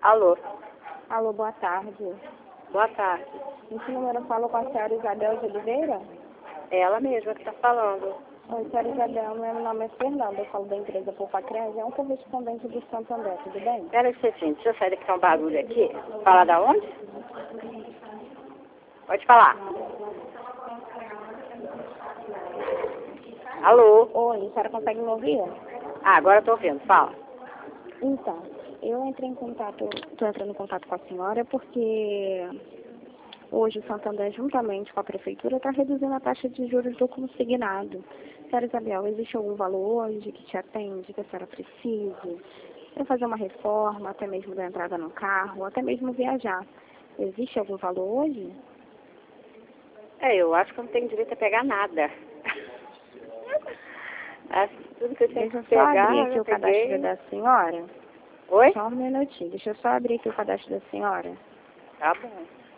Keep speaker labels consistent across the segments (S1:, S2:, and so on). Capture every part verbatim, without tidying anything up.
S1: Alô,
S2: Alô, boa tarde.
S1: boa tarde.
S2: Esse número eu falo com a senhora Isabel de Oliveira?
S1: É ela mesma que está falando.
S2: Oi, senhora Isabel, meu nome é Fernanda, eu falo da empresa Poupa Criança, é um correspondente do Santo André, tudo bem?
S1: Pera aí, Cetinho, deixa eu sair daqui, tá um barulho aqui. Fala da onde? Pode falar. Alô?
S2: Oi, a senhora consegue me ouvir?
S1: Ah, agora eu tô ouvindo, fala.
S2: Então, eu entrei em contato, estou entrando em contato com a senhora porque hoje o Santo André, juntamente com a prefeitura, está reduzindo a taxa de juros do consignado. Senhora Isabel, existe algum valor hoje que te atende, que a senhora precise? Para fazer uma reforma, até mesmo da entrada no carro, até mesmo viajar. Existe algum valor hoje?
S1: É, eu acho que eu não tenho direito a pegar nada. Acho que tudo que eu tinha
S2: Deixa eu
S1: que
S2: só
S1: pegar,
S2: abrir
S1: eu
S2: aqui
S1: já
S2: o cadastro
S1: peguei.
S2: da senhora.
S1: Oi?
S2: Só um minutinho. Deixa eu só abrir aqui o cadastro da senhora.
S1: Tá bom.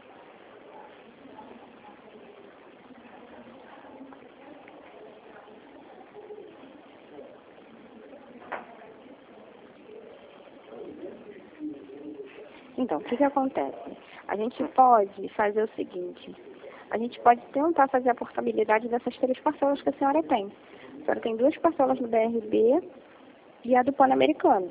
S2: Então, o que que acontece? A gente pode fazer o seguinte. A gente pode tentar fazer a portabilidade dessas três parcelas que a senhora tem. A senhora tem duas parcelas no B R B e a do Pan-Americano.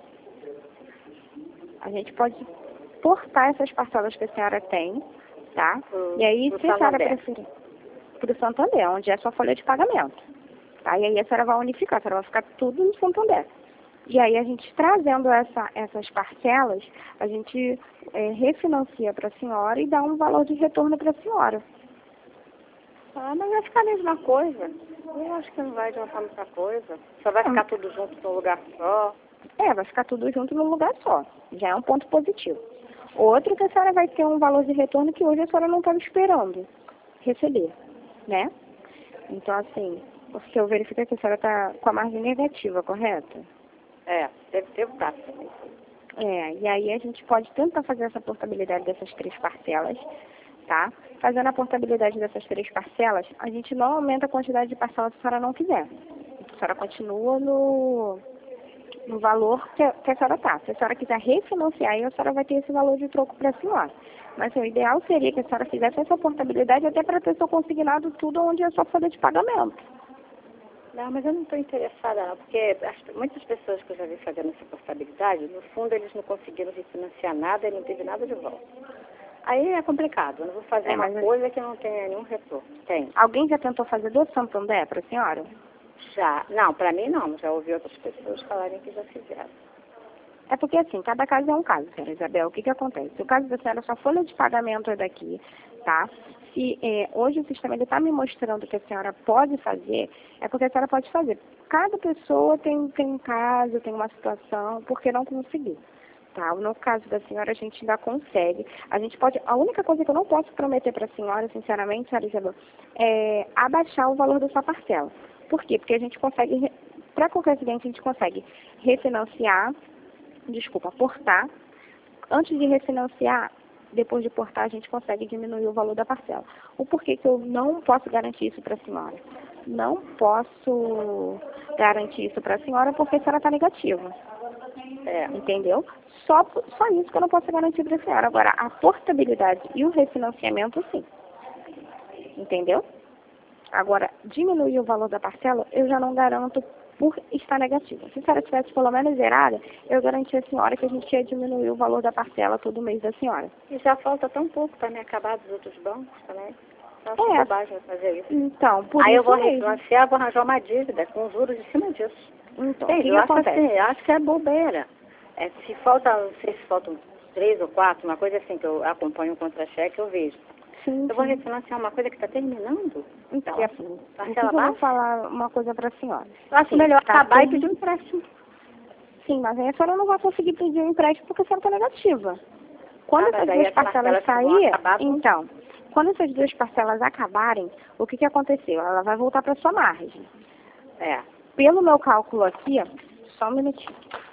S2: A gente pode portar essas parcelas que a senhora tem, tá?
S1: Pro-
S2: E aí,
S1: pro
S2: se a senhora
S1: Santander.
S2: preferir, para o Santander, onde é a sua folha de pagamento. Tá? E aí a senhora vai unificar, a senhora vai ficar tudo no Santander. E aí a gente trazendo essa, essas parcelas, a gente é, refinancia para a senhora e dá um valor de retorno para a senhora.
S1: Ah, mas vai ficar a mesma coisa. Eu acho que não vai adiantar muita coisa. Só vai ficar tudo junto num lugar só.
S2: É, vai ficar tudo junto num lugar só. Já é um ponto positivo. Outro que a senhora vai ter um valor de retorno que hoje a senhora não estava esperando receber, né? Então, assim, porque eu verifico que a senhora está com a margem negativa, correto?
S1: É, deve ter o prazo também.
S2: É, e aí a gente pode tentar fazer essa portabilidade dessas três parcelas, tá? Fazendo a portabilidade dessas três parcelas, a gente não aumenta a quantidade de parcelas se a senhora não quiser. A senhora continua no, no valor que a, que a senhora está. Se a senhora quiser refinanciar, aí a senhora vai ter esse valor de troco para a senhora. Mas assim, o ideal seria que a senhora fizesse essa portabilidade até para ter seu consignado tudo onde é a sua folha de pagamento.
S1: Não, mas eu não estou interessada não, porque as, muitas pessoas que eu já vi fazendo essa portabilidade, no fundo eles não conseguiram refinanciar nada e não teve nada de volta. Aí é complicado, eu não vou fazer
S2: É,
S1: uma
S2: mas
S1: coisa que não tenha nenhum retorno. Tem.
S2: alguém já tentou fazer do Santander para a senhora?
S1: Já. Não, para mim não, já ouvi outras pessoas falarem que já fizeram.
S2: É porque, assim, cada caso é um caso, senhora Isabel. O que que acontece? O caso da senhora, sua folha de pagamento é daqui, tá? Se é, hoje o sistema está me mostrando que a senhora pode fazer, é porque a senhora pode fazer. Cada pessoa tem, tem um caso, tem uma situação, porque não conseguiu. Tá? No caso da senhora, a gente ainda consegue. A gente pode. A única coisa que eu não posso prometer para a senhora, sinceramente, senhora Isabel, é abaixar o valor da sua parcela. Por quê? Porque a gente consegue, para qualquer cliente, a gente consegue refinanciar. Desculpa, portar. Antes de refinanciar, depois de portar, a gente consegue diminuir o valor da parcela. O porquê que eu não posso garantir isso para a senhora? Não posso garantir isso para a senhora porque a senhora está negativa.
S1: É.
S2: Entendeu? Só, só isso que eu não posso garantir para a senhora. Agora, a portabilidade e o refinanciamento, sim. Entendeu? Agora, diminuir o valor da parcela, eu já não garanto por estar negativa. Se a senhora tivesse pelo menos zerada, eu garantia a senhora que a gente ia diminuir o valor da parcela todo mês da senhora.
S1: E já falta tão pouco para me acabar dos outros bancos também. Eu acho
S2: É.
S1: bobagem fazer isso.
S2: Então, por
S1: Aí eu
S2: isso
S1: vou
S2: mesmo.
S1: refinanciar, vou arranjar uma dívida com juros em cima disso.
S2: Então, o
S1: Entende?
S2: que,
S1: Eu
S2: que
S1: acho
S2: acontece?
S1: assim, eu acho que é bobeira. É, se falta, não sei se faltam três ou quatro, uma coisa assim que eu acompanho o contra-cheque, eu vejo.
S2: Sim,
S1: Eu vou
S2: sim.
S1: refinanciar uma coisa que está terminando?
S2: Então,
S1: Que é
S2: assim, o que,
S1: parcela
S2: que eu vou
S1: baixa?
S2: falar uma coisa para a senhora?
S1: Eu acho
S2: Sim,
S1: melhor
S2: tá
S1: acabar e
S2: tudo-
S1: pedir um empréstimo.
S2: Sim, mas aí a senhora não vai conseguir pedir um empréstimo porque a senhora está negativa. Quando
S1: Ah, mas
S2: essas
S1: aí
S2: duas
S1: as
S2: parcelas
S1: parcelas que vão
S2: saírem,
S1: acabar vão-
S2: então, quando essas duas parcelas acabarem, o que, que aconteceu? Ela vai voltar para sua margem.
S1: É.
S2: Pelo meu cálculo aqui, ó, só um minutinho.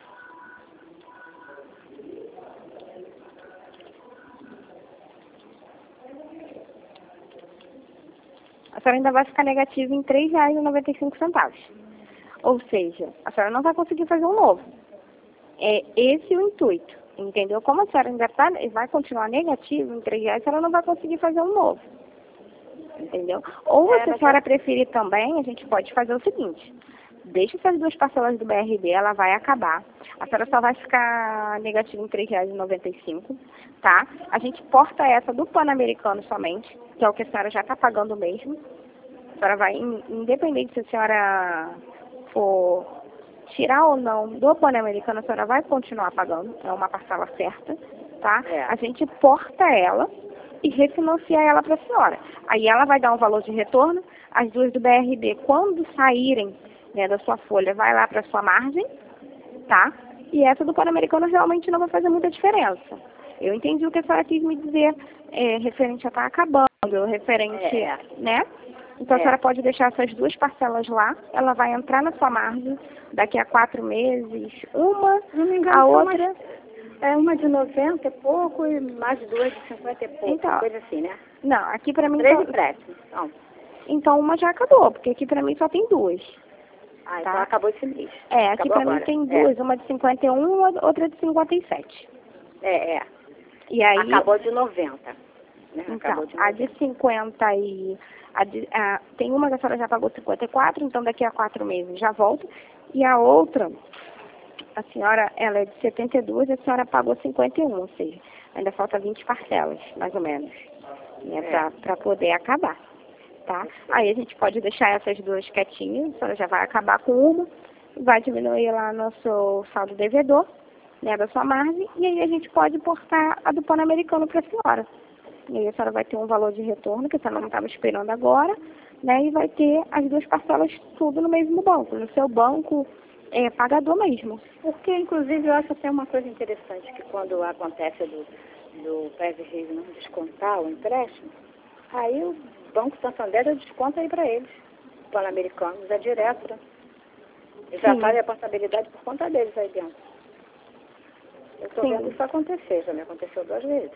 S2: A senhora ainda vai ficar negativa em três reais e noventa e cinco centavos. Ou seja, a senhora não vai conseguir fazer um novo. É esse o intuito. Entendeu? Como a senhora ainda tá, vai continuar negativo em três reais, ela não vai conseguir fazer um novo. Entendeu? Ou
S1: É,
S2: se a
S1: mas
S2: senhora preferir também, a gente pode fazer o seguinte. Deixa essas duas parcelas do B R B, ela vai acabar. A senhora só vai ficar negativa em três reais e noventa e cinco centavos, tá? A gente porta essa do Pan-Americano somente, que é o que a senhora já está pagando mesmo. A senhora vai, independente se a senhora for tirar ou não do Pan-Americano, a senhora vai continuar pagando, é uma parcela certa, tá?
S1: É.
S2: A gente porta ela e refinancia ela para a senhora. Aí ela vai dar um valor de retorno, as duas do B R B, quando saírem, né, da sua folha, vai lá para a sua margem, tá? E essa do Pan-Americano realmente não vai fazer muita diferença. Eu entendi o que a senhora quis me dizer, é, referente a estar acabando, referente,
S1: É.
S2: né? Então a
S1: É.
S2: senhora pode deixar essas duas parcelas lá, ela vai entrar na sua margem daqui a quatro meses, uma,
S1: Se não me engano,
S2: a
S1: são
S2: outra...
S1: umas- é uma de noventa e pouco e mais duas de cinquenta e pouco,
S2: Então,
S1: coisa assim, né?
S2: não, aqui pra mim...
S1: Três
S2: Então,
S1: empréstimos, então.
S2: então uma já acabou, porque aqui pra mim só tem duas.
S1: Ah,
S2: Tá.
S1: então acabou esse mês.
S2: É, aqui
S1: Acabou
S2: pra mim
S1: agora.
S2: tem duas, uma de cinquenta e um e outra de cinquenta e sete.
S1: É, é. é.
S2: E aí...
S1: Acabou de noventa. Né?
S2: Então,
S1: Acabou de
S2: a de cinquenta e... A de, a, tem uma que a senhora já pagou cinquenta e quatro, então daqui a quatro meses já volta. E a outra, a senhora, ela é de setenta e dois, a senhora pagou cinquenta e um, ou seja, ainda falta vinte parcelas, mais ou menos, né,
S1: É.
S2: para poder acabar, tá? Aí a gente pode deixar essas duas quietinhas, a senhora já vai acabar com uma, vai diminuir lá nosso saldo devedor, né, da sua margem, e aí a gente pode portar a do Pan-Americano para a senhora. E aí a senhora vai ter um valor de retorno que a senhora não estava esperando agora, né? E vai ter as duas parcelas tudo no mesmo banco, no seu banco é, pagador mesmo.
S1: Porque, inclusive, eu acho até uma coisa interessante, que quando acontece do, do P V Rio não descontar o empréstimo, aí o Banco Santander já desconta aí para eles. O Pan-Americano já direto, né? Eles já
S2: Sim.
S1: fazem a portabilidade por conta deles aí dentro. Eu estou
S2: Sim.
S1: vendo isso acontecer, já me aconteceu duas vezes.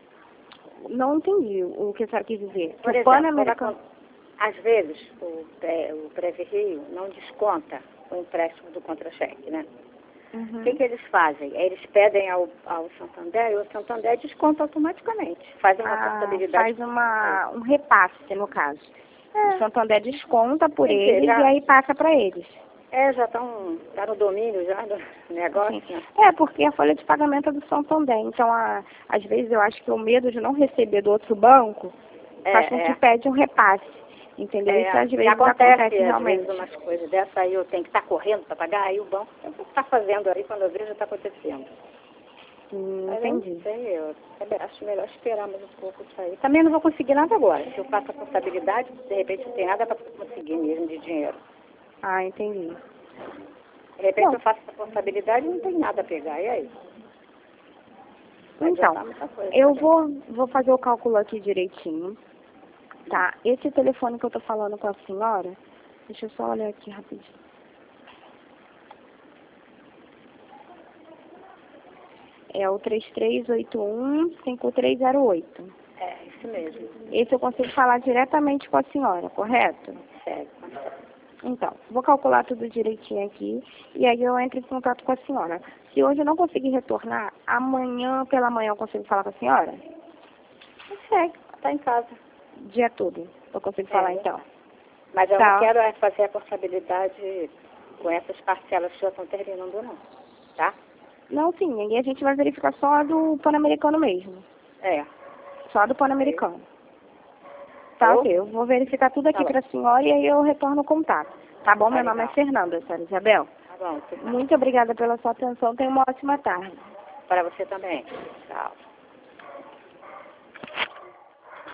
S2: Não entendi o que a senhora quis dizer.
S1: Por
S2: o
S1: exemplo,
S2: Pan-Americano...
S1: quando, às vezes o, P- o P V Rio não desconta o empréstimo do contra-cheque, né?
S2: Uhum.
S1: O que, que eles fazem? Eles pedem ao, ao Santander e o Santander desconta automaticamente. Fazem uma
S2: Ah,
S1: portabilidade.
S2: faz uma, um repasse, no caso.
S1: É.
S2: O Santander desconta por
S1: Quer dizer,
S2: eles
S1: já-
S2: e aí passa para eles.
S1: É, já estão tá no domínio já do negócio,
S2: Sim.
S1: né?
S2: É, porque a folha de pagamento é do Santander. Então, a, às vezes, eu acho que o medo de não receber do outro banco
S1: É,
S2: faz com
S1: é.
S2: que pede um repasse. Entendeu?
S1: É,
S2: Isso às
S1: e
S2: vezes
S1: acontece,
S2: acontece
S1: às
S2: realmente.
S1: vezes, umas coisas dessas aí, eu tenho que estar correndo para pagar, aí o banco está fazendo aí, quando eu vejo, já está acontecendo.
S2: Hum,
S1: Mas eu
S2: entendi.
S1: não sei, eu também acho melhor esperar mais um pouco isso aí. Também não vou conseguir nada agora. Se eu faço a contabilidade, de repente não tem nada para conseguir mesmo de dinheiro.
S2: Ah, entendi.
S1: De repente
S2: Bom.
S1: eu faço a contabilidade e não tem nada a pegar, e aí? Vai
S2: Então,
S1: adiantar muita coisa
S2: eu
S1: também.
S2: vou, vou fazer o cálculo aqui direitinho. Tá? Esse telefone que eu tô falando com a senhora, deixa eu só olhar aqui rapidinho. É o três três oito um, cinco três zero oito.
S1: É, isso mesmo.
S2: Esse eu consigo falar diretamente com a senhora, correto?
S1: Sério.
S2: Então, vou calcular tudo direitinho aqui e aí eu entro em contato com a senhora. Se hoje eu não conseguir retornar, amanhã pela manhã eu consigo falar com a senhora?
S1: Consegue, está em casa.
S2: Dia todo. Eu consigo
S1: É,
S2: falar
S1: eu-
S2: então.
S1: Mas eu
S2: Tá.
S1: não quero é fazer a contabilidade com essas parcelas que já estão terminando, não. Tá?
S2: Não, sim, aí a gente vai verificar só a do Pan-Americano mesmo.
S1: É.
S2: Só a do Pan-Americano. Tá,
S1: Alô?
S2: ok. Eu vou verificar tudo aqui
S1: Tá bom.
S2: para a senhora e aí eu retorno o contato. Tá bom?
S1: Tá
S2: Meu nome é
S1: legal.
S2: Fernanda, senhora Isabel.
S1: Tá bom, tudo bem.
S2: Muito obrigada pela sua atenção. Tenha uma ótima tarde.
S1: Para você também. Tchau.